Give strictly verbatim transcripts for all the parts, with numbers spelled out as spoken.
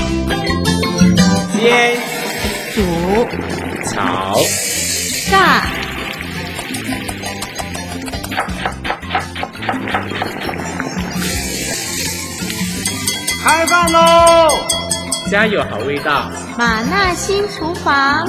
煎、 煮、 炒、 炸。 开饭喽！家有好味道， 马纳新厨房。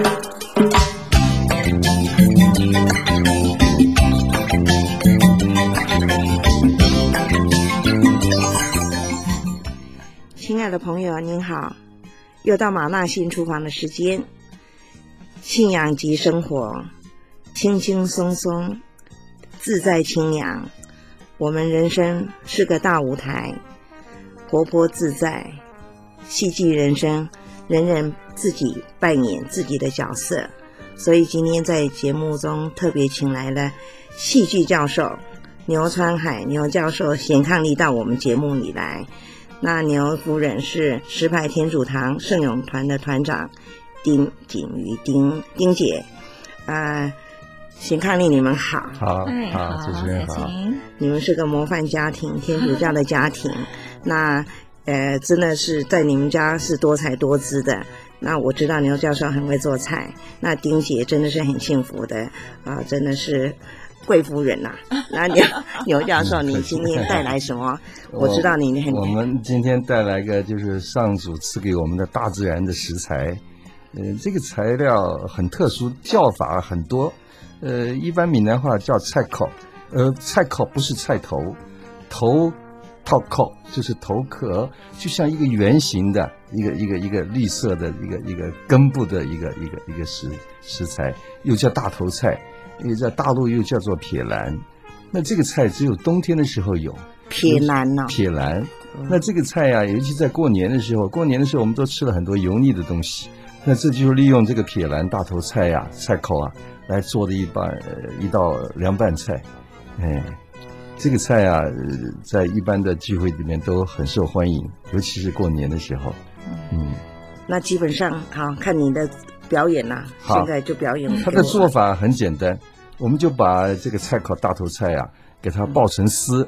亲爱的朋友您好，又到马纳新厨房的时间。信仰及生活，轻轻松松，自在清凉。我们人生是个大舞台，活泼自在，戏剧人生，人人自己扮演自己的角色。所以今天在节目中特别请来了戏剧教授牛川海牛教授显抗力到我们节目里来。那牛夫人是石牌天主堂圣咏团的团长丁景瑜丁丁姐啊，显抗力你们好。 好，好，主持人好。 你们是个模范家庭，天主教的家庭。那呃，真的是在你们家是多才多姿的。那我知道牛教授很会做菜，那丁姐真的是很幸福的啊、呃，真的是贵夫人呐、啊。那牛牛教授，你今天带来什么？我知道你很。 我们今天带来一个就是上主赐给我们的大自然的食材，呃，这个材料很特殊，叫法很多，呃，一般闽南话叫菜口，呃，菜口不是菜头，头。套扣就是头壳，就像一个圆形的一个一个一个绿色的一个一个根部的一个一个一个食食材，又叫大头菜，又在大陆又叫做撇兰。那这个菜只有冬天的时候有撇兰呢、哦？ 撇兰。那这个菜呀、啊，尤其在过年的时候，过年的时候我们都吃了很多油腻的东西，那这就是利用这个撇兰大头菜呀、啊、菜口啊来做的一把、呃、一道凉拌菜，哎。这个菜啊，在一般的聚会里面都很受欢迎，尤其是过年的时候。嗯， 那基本上好看你的表演啦、啊，现在就表演。 它的做法很简单，我们就把这个菜口大头菜啊，给它爆成丝。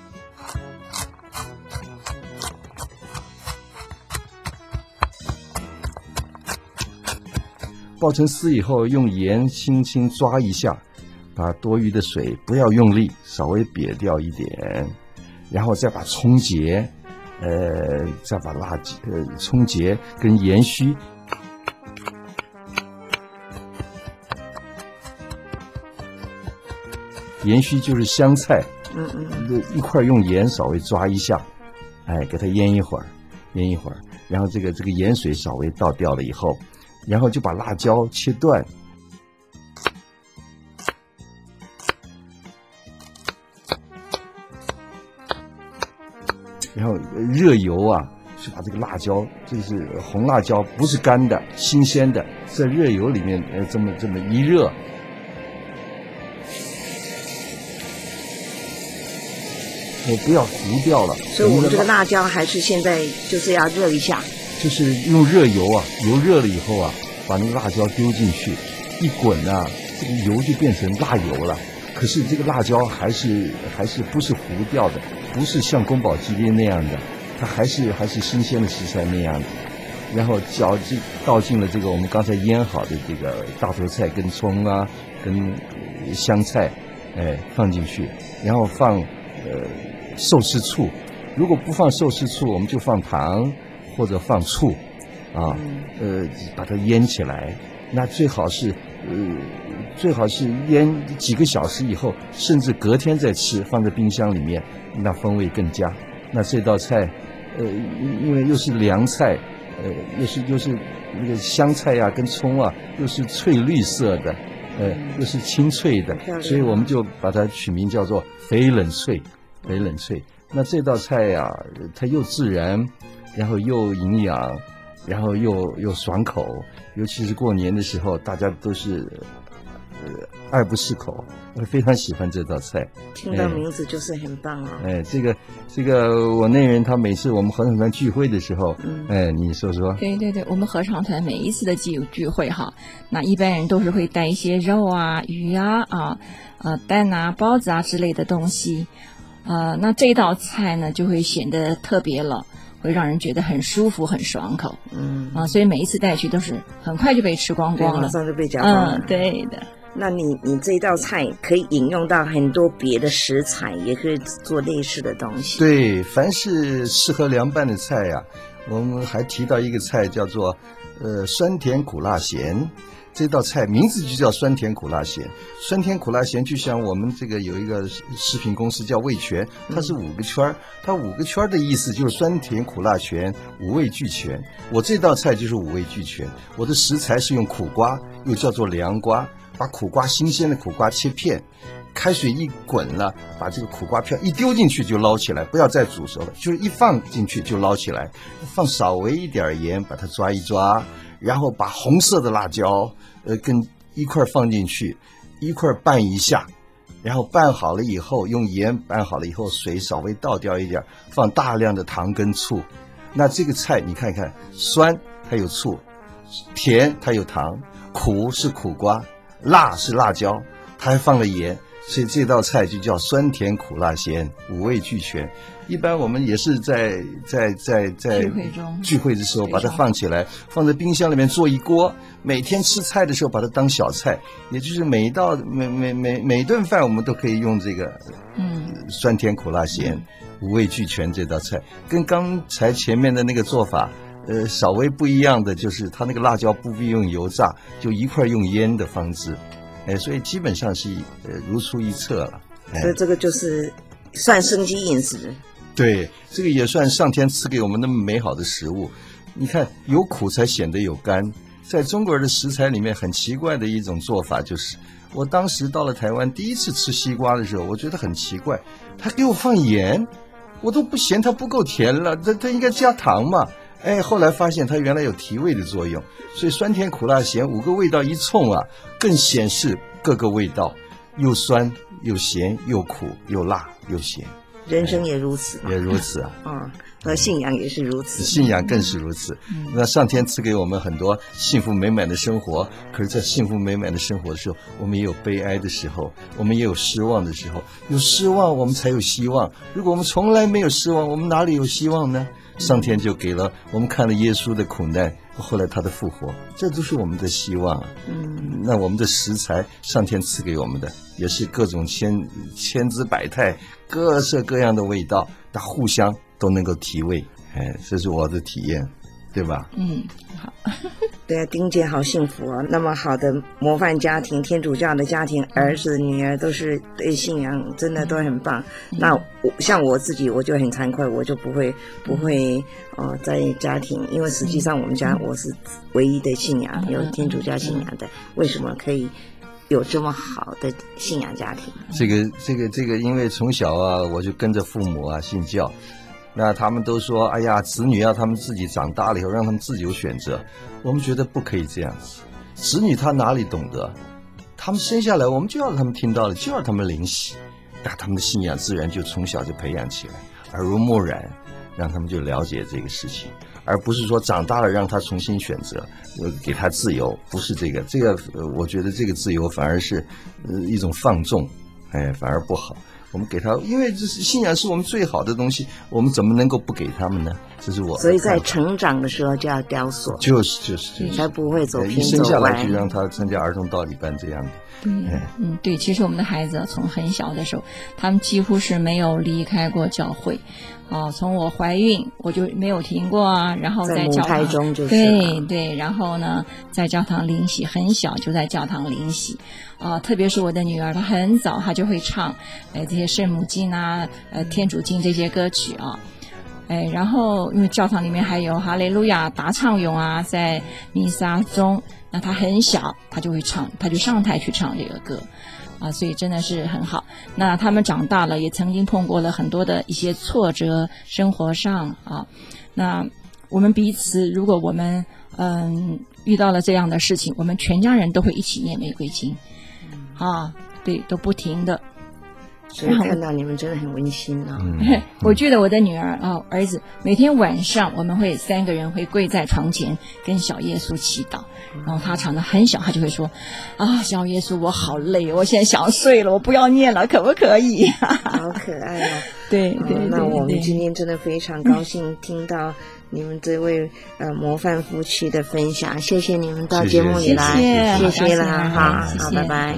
爆成丝以后，用盐轻轻抓一下。把多余的水不要用力，稍微瘪掉一点，然后再把葱节，呃，再把辣呃葱节跟盐须，盐须就是香菜， 嗯嗯， 一块用盐稍微抓一下，哎，给它腌一会儿，腌一会儿，然后这个这个盐水稍微倒掉了以后，然后就把辣椒切断。然后热油啊，是把这个辣椒，这是红辣椒，不是干的，新鲜的，在热油里面呃这么这么一热，我不要糊掉了。 所以我们这个辣椒还是现在就是要热一下， 就是用热油啊，油热了以后啊，把那个辣椒丢进去，一滚啊，这个油就变成辣油了。可是这个辣椒还是还是不是糊掉的，不是像宫保鸡丁那样的，它还是还是新鲜的食材那样的。然后搅进倒进了这个我们刚才腌好的这个大头菜跟葱啊跟香菜，哎放进去，然后放呃寿司醋，如果不放寿司醋，我们就放糖或者放醋，啊呃把它腌起来，那最好是呃。最好是腌几个小时以后，甚至隔天再吃，放在冰箱里面，那风味更佳。那这道菜，呃，因为又是凉菜，呃，又是又是那个香菜呀、啊、跟葱啊，又是翠绿色的，呃，又是清脆的，所以我们就把它取名叫做翡冷翠，翡冷翠。那这道菜呀、啊，它又自然，然后又营养，然后又又爽口，尤其是过年的时候，大家都是。呃，爱不释口，我非常喜欢这道菜。 听到名字就是很棒哦。 哎，这个这个我内人他每次我们合唱团聚会的时候，嗯，哎，你说说。 对对对，我们合唱团每一次的聚聚会哈，那一般人都是会带一些肉啊、鱼啊、啊、呃蛋啊、包子啊之类的东西，呃，那这道菜呢就会显得特别了。 会让人觉得很舒服、很爽口。 嗯啊，所以每一次带去都是很快就被吃光光了， 马上就被夹光了。 嗯，对的。 那你你这道菜可以引用到很多别的食材，也可以做类似的东西。 对，凡是适合凉拌的菜呀、啊，我们还提到一个菜叫做呃酸甜苦辣咸。这道菜名字就叫酸甜苦辣咸，酸甜苦辣咸就像我们这个有一个食品公司叫味全，它是五个圈，它五个圈的意思就是酸甜苦辣咸，五味俱全。我这道菜就是五味俱全，我的食材是用苦瓜，又叫做凉瓜，把苦瓜新鲜的苦瓜切片，开水一滚了，把这个苦瓜片一丢进去就捞起来，不要再煮熟了，就是一放进去就捞起来，放稍微一点盐，把它抓一抓，然后把红色的辣椒呃跟一块放进去，一块拌一下，然后拌好了以后用盐拌好了以后，水稍微倒掉一点，放大量的糖跟醋。那这个菜你看看，酸它有醋，甜它有糖，苦是苦瓜，辣是辣椒，它还放了盐，所以这道菜就叫酸甜苦辣咸，五味俱全。一般我们也是在在在在聚会中聚会的时候把它放起来，放在冰箱里面做一锅，每天吃菜的时候把它当小菜，也就是每一道每每每每顿饭我们都可以用这个嗯酸甜苦辣咸、嗯、五味俱全这道菜，跟刚才前面的那个做法呃稍微不一样的就是它那个辣椒不必用油炸，就一块用腌的方式，哎，所以基本上是呃如出一辙了。哎， 所以这个就是算生机饮食。 对，这个也算上天赐给我们那么美好的食物。你看，有苦才显得有甘。在中国人的食材里面，很奇怪的一种做法就是，我当时到了台湾，第一次吃西瓜的时候，我觉得很奇怪，他给我放盐，我都不嫌它不够甜了，它它应该加糖嘛。哎，后来发现它原来有提味的作用，所以酸甜苦辣咸五个味道一冲啊，更显示各个味道，又酸又咸又苦又辣又咸。 人生也如此嘛， 也如此啊， 嗯，和信仰也是如此， 信仰更是如此。嗯、那上天赐给我们很多幸福美满的生活，可是，在幸福美满的生活的时候，我们也有悲哀的时候，我们也有失望的时候。有失望，我们才有希望。如果我们从来没有失望，我们哪里有希望呢？上天就给了我们看了耶稣的苦难，后来他的复活，这都是我们的希望。嗯，那我们的食材，上天赐给我们的，也是各种千千姿百态、各色各样的味道，它互相都能够提味。哎，这是我的体验，对吧？ 嗯，好。 对啊，丁姐好幸福哦，那么好的模范家庭，天主教的家庭，儿子女儿都是对信仰真的都很棒。嗯、那我像我自己，我就很惭愧，我就不会不会呃在家庭，因为实际上我们家我是唯一的信仰，有天主教信仰的，为什么可以有这么好的信仰家庭？ 这个这个这个，因为从小啊，我就跟着父母啊信教。那他们都说，哎呀，子女要他们自己长大了以后，让他们自己有选择。我们觉得不可以这样子，子女他哪里懂得？他们生下来，我们就要他们听到了，就要他们灵洗，那他们的信仰自然就从小就培养起来，耳濡目染，让他们就了解这个事情，而不是说长大了让他重新选择，呃，给他自由，不是这个，这个，呃，我觉得这个自由反而是，呃，一种放纵，哎，反而不好。我们给他，因为这是信仰是我们最好的东西，我们怎么能够不给他们呢？这是我。 所以在成长的时候就要雕塑， 就是就是就是， 才不会走偏一生下来就让他参加儿童道理班这样的。 对，嗯，对，其实我们的孩子从很小的时候，他们几乎是没有离开过教会。哦，从我怀孕我就没有停过啊，然后在教堂中就是对对，然后呢，在教堂灵洗，很小就在教堂灵洗，啊、呃，特别是我的女儿，她很早她就会唱，呃，这些圣母经啊，呃，天主经这些歌曲啊，哎，然后因为教堂里面还有哈利路亚大唱咏啊，在弥撒中，那她很小，她就会唱，她就上台去唱这个歌。啊，所以真的是很好。那他们长大了，也曾经碰过了很多的一些挫折，生活上啊。那我们彼此，如果我们嗯遇到了这样的事情，我们全家人都会一起念玫瑰经，啊，对，都不停的。 所以看到你们真的很温馨啊！ 嗯、我觉得我的女儿啊、哦，儿子每天晚上我们会三个人会跪在床前跟小耶稣祈祷，然后他唱得很小，他就会说：“啊，小耶稣，我好累，我现在想睡了，我不要念了，可不可以？” 好可爱哦！ 对对对。 那我们今天真的非常高兴听到你们这位呃模范夫妻的分享，谢谢你们到节目里来， 谢谢谢了哈， 好， 拜拜。